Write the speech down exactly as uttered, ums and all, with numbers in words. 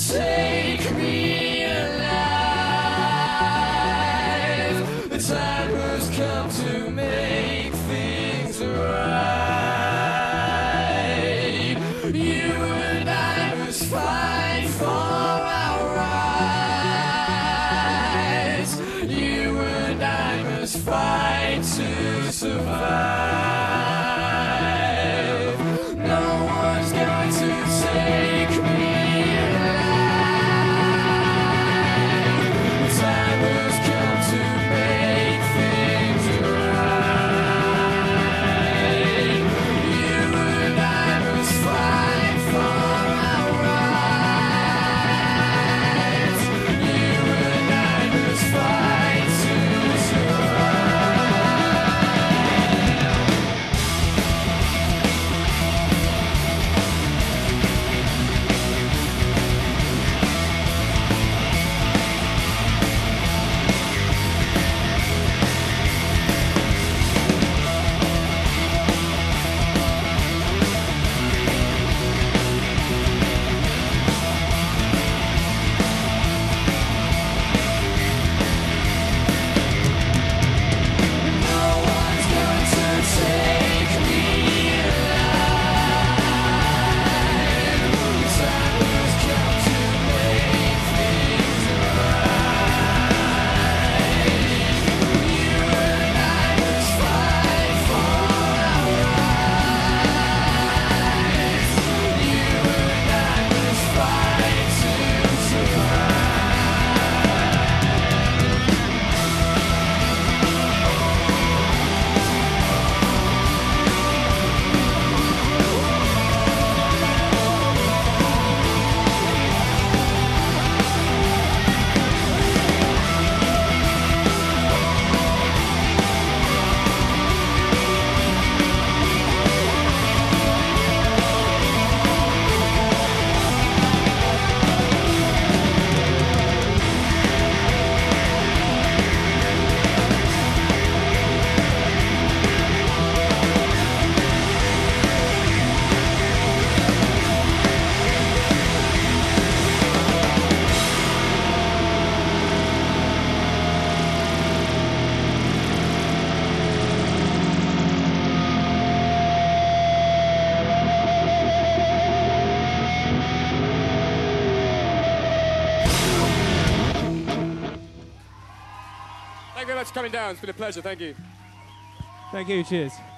take me alive. The time has come to make things right. You and I must fight for our rights. You and I must fight to survive. No one's going to take me alive. The time has come to make things right. You and I must fight for our rights. You and I must fight to Thank you very much for coming down. It's been a pleasure. Thank you. Thank you. Cheers.